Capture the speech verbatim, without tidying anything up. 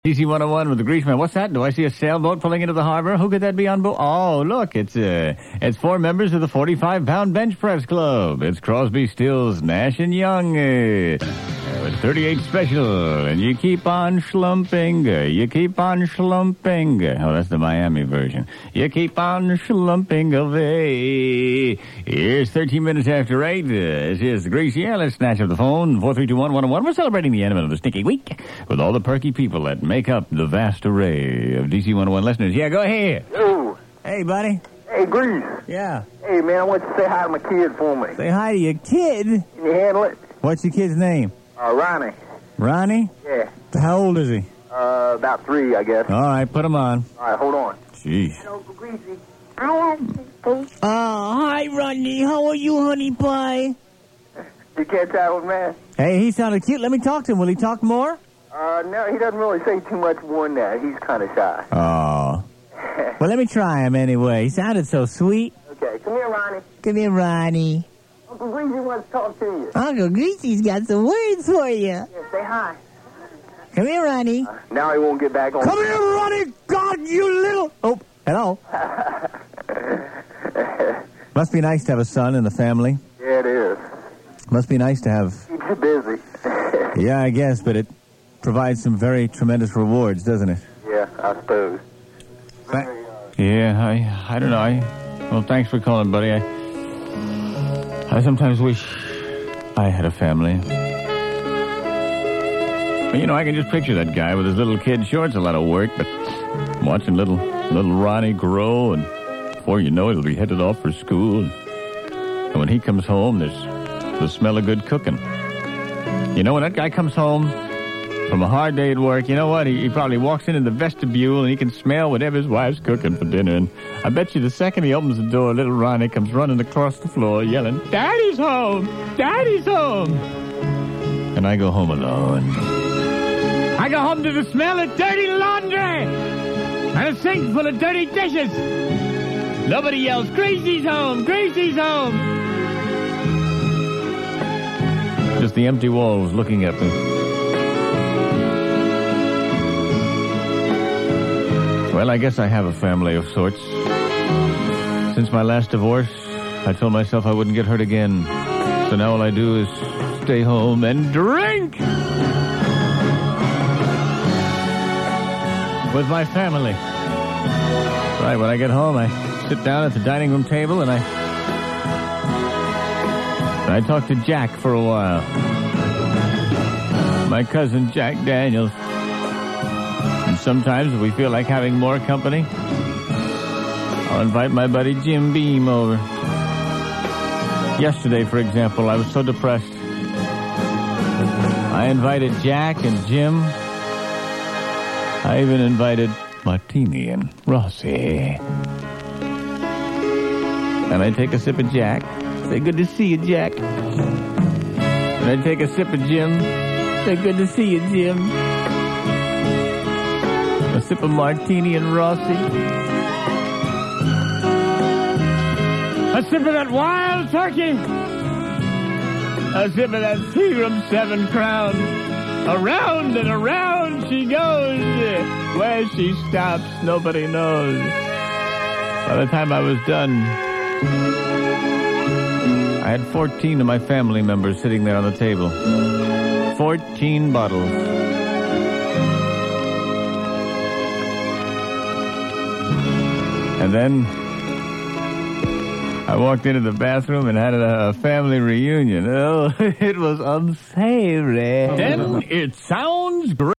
D C one oh one with the Greaseman. What's that? Do I see a sailboat pulling into the harbor? Who could that be on board? Oh, look, it's uh, it's four members of the forty-five pound bench press club. It's Crosby, Stills, Nash, and Young. Uh, with thirty-eight special, and you keep on slumping. Uh, you keep on slumping. Uh, oh, that's the Miami version. You keep on slumping away. Here's thirteen minutes after eight. Uh, this is the Greasy. Yeah, let's snatch up the phone. four three two one one oh one. We're celebrating the end of the Stinky Week with all the perky people that make up the vast array of D C one oh one listeners. Yeah, go ahead. Yo. Hey, buddy. Hey, Grease. Yeah. Hey, man, I want you to say hi to my kid for me. Say hi to your kid. Can you handle it? What's your kid's name? Uh, Ronnie. Ronnie? Yeah. How old is he? Uh, about three, I guess. All right, put him on. All right, hold on. Jeez. Hello, Greasy. I Oh, hi, Ronnie. How are you, honey pie? You catch that one, man? Hey, he sounded cute. Let me talk to him. Will he talk more? Uh, no, he doesn't really say too much more than that. He's kind of shy. Oh. Well, let me try him anyway. He sounded so sweet. Okay, come here, Ronnie. Come here, Ronnie. Uncle Greasy wants to talk to you. Uncle Greasy's got some words for you. Yeah, say hi. Come here, Ronnie. Uh, now he won't get back on. Come here, Ronnie. God, you little... Oh, hello. Must be nice to have a son in the family. Yeah, it is. Must be nice to have... Keeps you busy. Yeah, I guess, but it provides some very tremendous rewards, doesn't it? Yeah, I suppose. Th- yeah, I I don't know. I, well, thanks for calling, buddy. I, I sometimes wish I had a family. But, you know, I can just picture that guy with his little kid. Sure, it's a lot of work, but watching little little Ronnie grow, and before you know it, he'll be headed off for school. And when he comes home, there's the smell of good cooking. You know, when that guy comes home from a hard day at work, you know what? He, he probably walks into the vestibule and he can smell whatever his wife's cooking for dinner. And I bet you the second he opens the door, little Ronnie comes running across the floor yelling, "Daddy's home! Daddy's home!" And I go home alone. I go home to the smell of dirty laundry and a sink full of dirty dishes. Nobody yells, "Gracie's home! Gracie's home!" Just the empty walls looking at me. Well, I guess I have a family of sorts. Since my last divorce, I told myself I wouldn't get hurt again. So now all I do is stay home and drink with my family. Right, when I get home, I sit down at the dining room table and I... I talked to Jack for a while. My cousin Jack Daniels. And sometimes if we feel like having more company, I'll invite my buddy Jim Beam over. Yesterday, for example, I was so depressed. I invited Jack and Jim. I even invited Martini and Rossi. And I take a sip of Jack. Say, "Good to see you, Jack." And I take a sip of Jim. Say, "Good to see you, Jim." A sip of Martini and Rossi. A sip of that wild turkey. A sip of that Seagram Seven Crown. Around and around she goes. Where she stops, nobody knows. By the time I was done, I had fourteen of my family members sitting there on the table. Fourteen bottles. And then I walked into the bathroom and had a family reunion. Oh, it was unsavory. Then it sounds great.